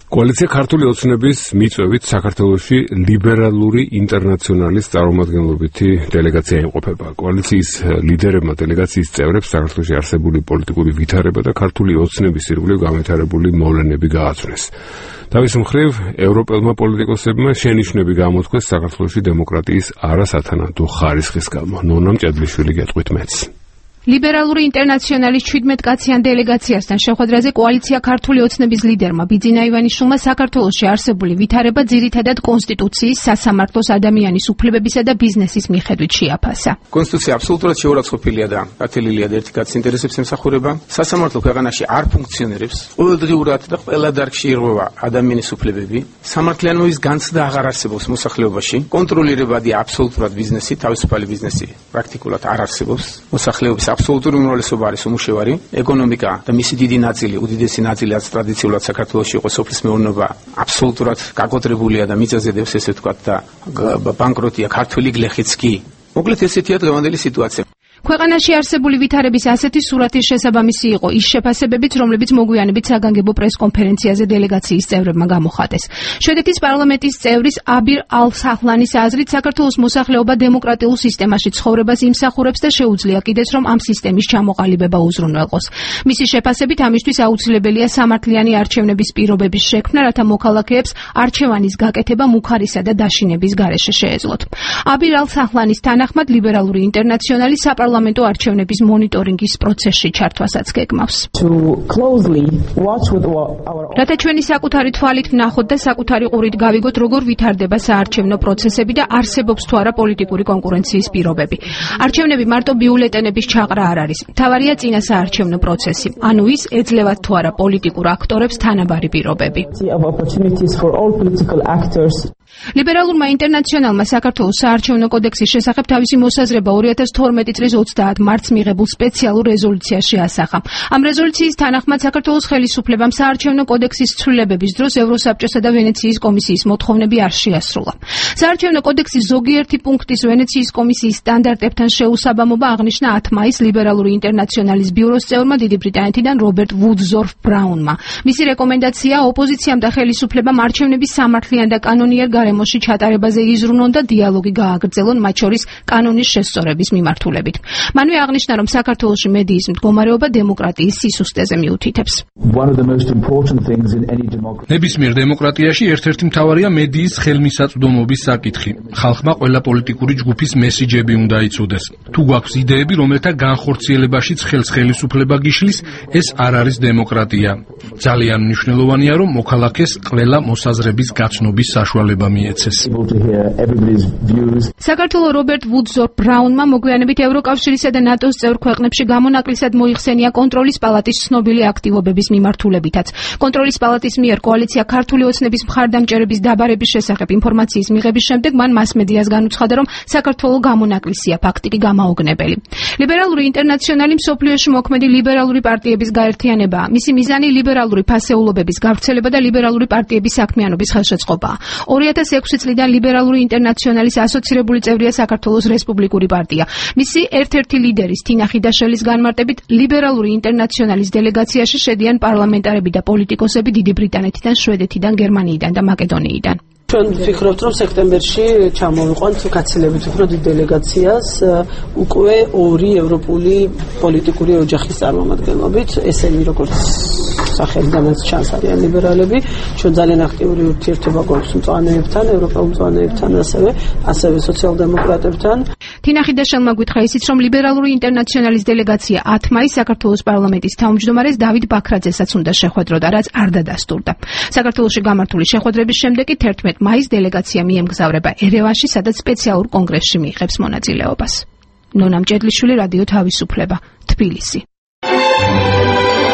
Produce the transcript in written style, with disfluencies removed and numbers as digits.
Koalitsiya ქართული ოცნების მიწვევით საქართველოში ლიბერალური ინტერნაციონალის წარმომადგენლობითი დელეგაცია იმყოფება. Koalitsiyis ლიდერებმა დელეგაციის წევრებს საქართველოში არსებული პოლიტიკური ვითარება და ქართული ოცნების ირგვლივ განვითარებული მოვლენები გააცნეს. Თავის მხრივ, ევროპელმა პოლიტიკოსებმა შენიშვნები გამოთქვეს საქართველოში დემოკრატიის არასათანადო ხარისხის გამო. ნონა მჭედლიშვილი გეტყვით მეც. ლიბერალური ინტერნაციონალის 17 კაციან დელეგაციასთან შეხვედრაზე კოალიცია ქართული ოცნების ლიდერმა ბიძინა ივანიშვილმა საქართველოში არსებული ვითარება ძირითადად კონსტიტუციის, სასამართლოს, ადამიანის უფლებებისა და ბიზნესის მიხედვით შეაფასა. კონსტიტუცია აბსოლუტურად შეურაცხყოფილია და გათელილია და ერთი კაცის ინტერესებს ემსახურება. სასამართლო ქვეყანაში არ ფუნქციონირებს. ყოველდღიურად და ყველა დარგში ირღვევა ადამიანის უფლებები. სამართლიანობის განცდა აღარ არსებობს მოსახლეობაში. კონტროლირებადია აბსოლუტურად ბიზნესი, თავისუფალი ბიზნესი პრაქტიკულად არ არსებობს. მოსახლეობის აბსოლუტური უმრავლესობა არის უმუშევარი, ეკონომიკა და მისი დიდი ნაწილი, უდიდესი ნაწილი რაც ტრადიციულად საქართველოში იყო სოფლის მეურნეობა, აბსოლუტურად გაკოტრებულია და მიწაზედებს ესე ვთქვათ და ბანკროტია ქართული გლეხიც კი. მოკლედ ესეთია დღევანდელი სიტუაცია. ქვეყანაში არსებული ვითარების ასეთი სურათის შესაბამისი იყო ის შეფასებებიც, რომლებიც მოგვიანებით საგანგებო პრესკონფერენციაზე დელეგაციის წევრებმა გამოხატეს. შვედეთის პარლამენტის წევრის აბირ ალ-საჰლანის აზრით, საქართველოს მოსახლეობა დემოკრატიულ სისტემაში ცხოვრებას იმსახურებს და შეუძლია კიდეც, რომ ამ სისტემის ჩამოყალიბება უზრუნველყოს. მისი შეფასებით, ამისთვის აუცილებელია სამართლიანი არჩევნების პირობების შექმნა, რათა მოქალაქეებს არჩევანის გაკეთება მუქარისა და დაშინების გარეშე შეეძლოთ. აბირ ალ-საჰლანის თანახმად, ლიბერალური ინტერნაციონალი საპარლამენტო არჩევნების მონიტორინგის პროცესში ჩართვასაც გეგმავს. რათა ჩვენი საკუთარი თვალით ვნახოთ და საკუთარი ყურით გავიგოთ, როგორ ვითარდება საარჩევნო პროცესები და არსებობს თუ არა პოლიტიკური კონკურენციის პირობები. არჩევნები მარტო ბიულეტენების ჩაყრა არ არის. მთავარია წინა საარჩევნო პროცესი. ანუ ის ეძლევათ თუ არა პოლიტიკურ აქტორებს თანაბარი პირობები. ლიბერალურმა ინტერნაციონალმა საქართველოს საარჩევნო კოდექსის შესახებ თავისი მოსაზრება 2012 წლის 30 მარტს მიღებულ სპეციალურ რეზოლუციაში ასახა. ამ რეზოლუციის თანახმად საქართველოს ხელისუფლებამ საარჩევნო კოდექსის ცვლილებების დროს ევროსაბჭოსა და ვენეციის კომისიის მოთხოვნები არ შეასრულა. საარჩევნო კოდექსის ზოგიერთი პუნქტის ვენეციის კომისიის სტანდარტებთან შეუსაბამობა აღნიშნა 10 მაისს ლიბერალური ინტერნაციონალის ბიუროს წევრმა დიდი ბრიტანეთიდან რობერტ ვუდზორფ ბრაუნმა. მისი რეკომენდაცია ოპოზიციამ და ხელისუფლებამ არჩევნების სამართლიან და კანონიერ გარემოში ჩატარებაზე იზრუნონ და დიალოგი გააგრძელონ მათ შორის კანონის შესწორების მიმართულებით. მანვე აღნიშნა, რომ საქართველოში მედიის მდგომარეობა დემოკრატიის სისუსტეზე მიუთითებს. ნებისმიერ დემოკრატიაში ერთ-ერთი მთავარია მედიის ხელმისაწვდომობის საკითხი. ხალხმა ყველა პოლიტიკური ჯგუფის მესიჯები უნდა იცოდეს. თუ გვაქვს იდეები, რომელთა განხორციელებაშიც ხელისუფლება გიშლის, ეს არ არის დემოკრატია. ძალიან მნიშვნელოვანია, რომ მოქალაქეს ყველა მოსაზრების გაცნობის საშუალება მიეცეს. საქართველოს რობერტ ვუდზორფ ბრაუნმა მოგვიანებით ევროკავშირისა და ნატოს წევრ ქვეყნებში გამონაკლისად მოიხსენია კონტროლის პალატის ცნობილი აქტივობების მიმართულებითაც. კონტროლის პალატის მიერ კოალიცია ქართული ოცნების მხარდამჭერების დაბარების შესახებ ინფორმაციის მიღების შემდეგ მან მასმედიას განუცხადა, რომ საქართველოს გამონაკლისია ფაქტი კი გამაოგნებელი. ლიბერალური ინტერნაციონალი მსოფლიოში მოქმედი ლიბერალური პარტიების გაერთიანებაა. მისი მიზანი ლიბერალური ფასეულობების გავრცელება და ლიბერალური პარტიების საქმიანობის ხელშეწყობაა. 2006 წლიდან ლიბერალური ინტერნაციონალის ასოცირებული წევრია საქართველოს რესპუბლიკური პარტია. მისი ერთ-ერთი ლიდერის თინა ხიდაშელის განმარტებით ლიბერალური ინტერნაციონალის დელეგაციაში შედიან პარლამენტარები და პოლიტიკოსები დიდი ბრიტანეთიდან, შვედეთიდან, გერმანიიდან და მაკედონიიდან. ჩვენ ვფიქრობთ, რომ სექტემბერში ჩამოვიყვანთ გაცილებით უფრო დიდ დელეგაციას უკვე ორი ევროპული პოლიტიკური ოჯახის წარმომადგენლობით, ესენი როგორც სახელიდანაც ჩანს არიან ლიბერალები. ჩვენ ძალიან აქტიური ურთიერთობა გვაქვს მწვანეებთან, ევროპულ მწვანეებთან, ასევე სოციალ-დემოკრატებთან. თინა ხიდაშელმა გითხრა ისიც, რომ ლიბერალური ინტერნაციონალის დელეგაცია 10 მაისს საქართველოს პარლამენტის თავმჯდომარეს დავით ბაქრაძესაც უნდა შეხვედროდა, რაც არ დადასტურდა. საქართველოში გამართული შეხვედრების შემდეგ კი 11 მაისს დელეგაცია მიემგზავრება ერევანში, სადაც სპეციალურ კონგრესში მიიღებს მონაწილეობას. ნონა მჭედლიშვილი, რადიო თავისუფლება, თბილისი.